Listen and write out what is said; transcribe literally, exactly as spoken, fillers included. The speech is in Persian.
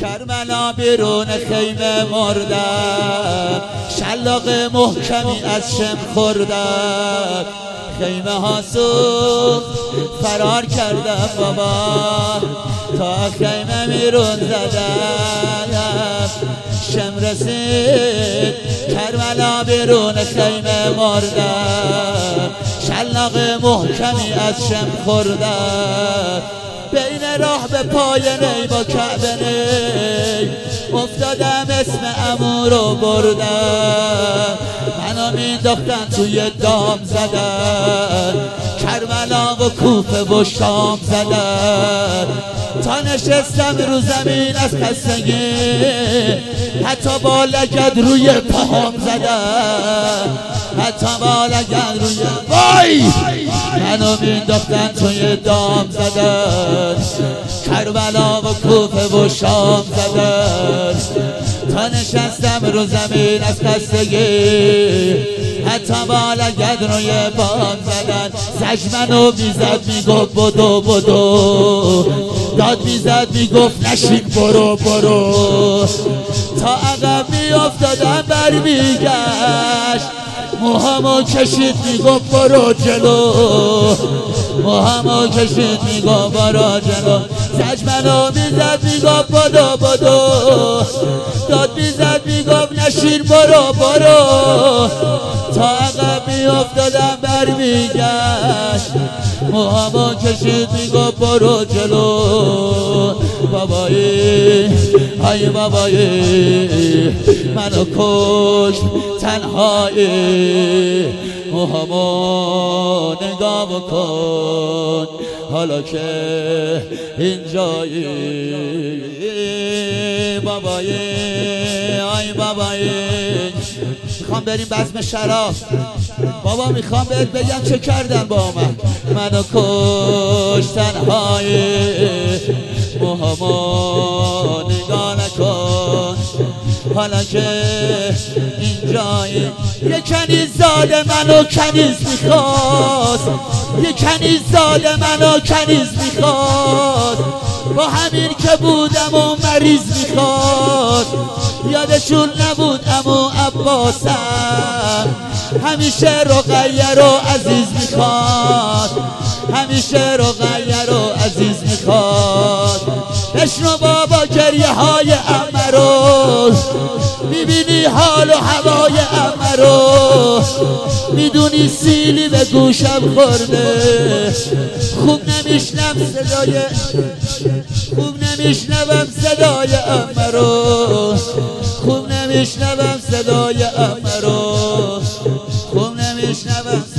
کربلا بیرون خیمه مردم، شلاق محکمی از شم خوردم، خیمه ها سوخت فرار کردم بابا، تا خیمه بیرون زدم، شم رسید کربلا بیرون خیمه مردم، شلاق محکمی از شم خوردم، بین راه به پای نی با کعبه نی افتادم، اسم عمو رو بردم، منو مینداختن توی دام زدن، کربلا و کوفه و شام زدن، تا نشستم رو زمین از خستگی، حتی با لگد روی پاهم زدن، حتی با لگد روی وای منو مینداختن توی دام زدن، کربلا و کوفه و شام زدن، تا نشستم رو زمین از خستگی، حتی با لگد روی پاهم زدن، زج منو میزد میگفت بدو بدو، داد میزد میگفت نشین برو برو، تا عقب میافتادم بر میگشت، موهامو کشید میگفت برو جلو، موهامو کشید میگفت برو جلو، زج منو میزد میگفت بدو بدو، داد میزد میگفت نشین برو برو، تا عقب میافتادم بر میگشت، موهامو کشید میگفت برو جلو، بابایی ای بابایی منو کشت تنهایی، موهامو نگاه بکن حالا که اینجایی، بابایی ای بابایی. میخوام بریم بزم شراب بابا، میخوام بهت بگم چه کردن با من، منو کش تنهایی، موهامو نگاه نکن حالا که اینجایی، یه کنیز زاده منو کنیز میخواست، یه کنیز زاده منو کنیز میخواست، با همین که بودم و مریض میخواد، یادشون نبود عمو عباسم، همیشه رقیه رو عزیز میخواد، همیشه رقیه رو عزیز میخواد، بشنو بابا گریه های عمه رو، میبینی حال و هوای عمه رو، میدونی سیلی به گوشم خورده، خوب نمیشنم صدای خوب نمیشنوم صدای عمه رو، خوب نمیشنوم صدای عمه رو، خوب نمیشنوم